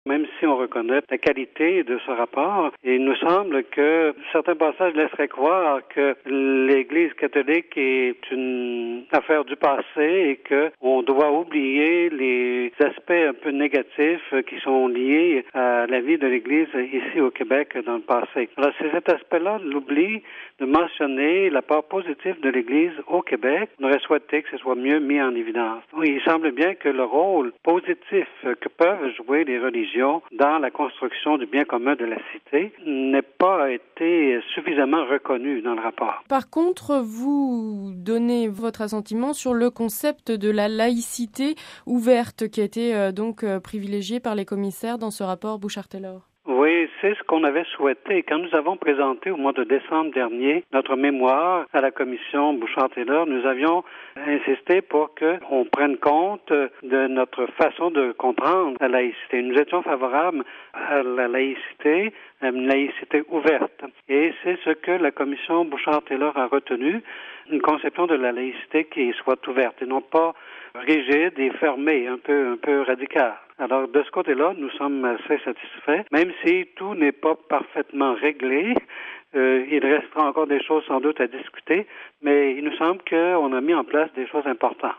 Même si on reconnaît la qualité de ce rapport, il nous semble que certains passages laisseraient croire que l'Église catholique est une affaire du passé et que on doit oublier les aspects un peu négatifs qui sont liés à la vie de l'Église ici au Québec dans le passé. Alors c'est cet aspect-là, l'oubli de mentionner la part positive de l'Église au Québec. On aurait souhaité que ce soit mieux mis en évidence. Il semble bien que le rôle positif que peuvent jouer les religions dans la construction du bien commun de la cité n'ait pas été suffisamment reconnu dans le rapport. Par contre, vous donnez votre assentiment sur le concept de la laïcité ouverte qui a été donc privilégié par les commissaires dans ce rapport Bouchard-Taylor. Oui, c'est ce qu'on avait souhaité. Quand nous avons présenté au mois de décembre dernier notre mémoire à la commission Bouchard-Taylor, nous avions insisté pour qu'on prenne compte de notre façon de comprendre la laïcité. Nous étions favorables à la laïcité, à une laïcité ouverte. Et c'est ce que la commission Bouchard-Taylor a retenu, une conception de la laïcité qui soit ouverte et non pas rigide et fermée, un peu radicale. Alors, de ce côté-là, nous sommes assez satisfaits. Même si tout n'est pas parfaitement réglé, il restera encore des choses sans doute à discuter, mais il nous semble qu'on a mis en place des choses importantes.